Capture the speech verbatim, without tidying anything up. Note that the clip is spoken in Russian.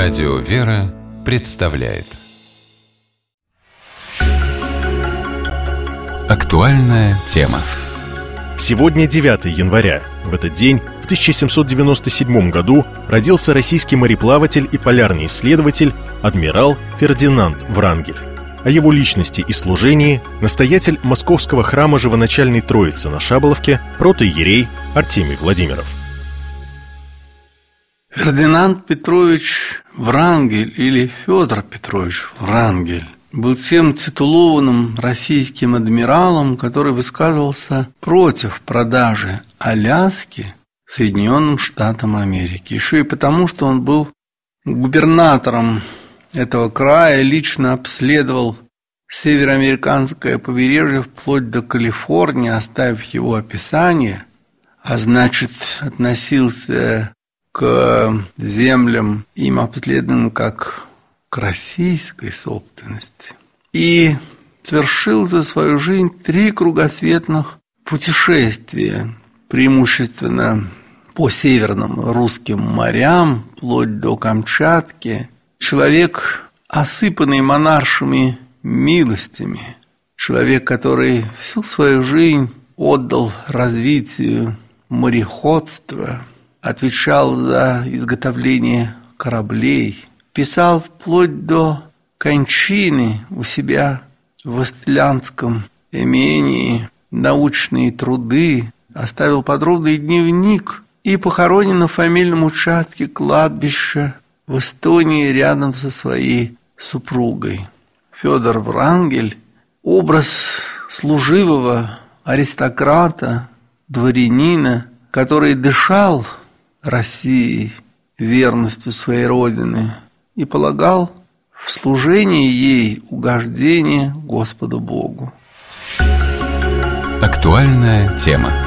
Радио «Вера» представляет актуальная тема. Сегодня девятое января. В этот день, в тысяча семьсот девяносто седьмом году, родился российский мореплаватель и полярный исследователь адмирал Фердинанд Врангель. О его личности и служении настоятель Московского храма Живоначальной Троицы на Шаболовке протоиерей Артемий Владимиров. Фердинанд Петрович Врангель или Федор Петрович Врангель был тем титулованным российским адмиралом, который высказывался против продажи Аляски Соединенным Штатам Америки. Еще и потому, что он был губернатором этого края, лично обследовал североамериканское побережье вплоть до Калифорнии, оставив его описание, а значит, относился к землям, им обследованным как к российской собственности. И совершил за свою жизнь три кругосветных путешествия, преимущественно по северным русским морям, вплоть до Камчатки. Человек, осыпанный монаршими милостями, человек, который всю свою жизнь отдал развитию мореходства, отвечал за изготовление кораблей, писал вплоть до кончины у себя в Истлянском имении научные труды, оставил подробный дневник и похоронен на фамильном участке кладбища в Эстонии рядом со своей супругой. Федор Врангель – образ служивого аристократа, дворянина, который дышал России верностью своей родины и полагал в служении ей угождение Господу Богу. Актуальная тема.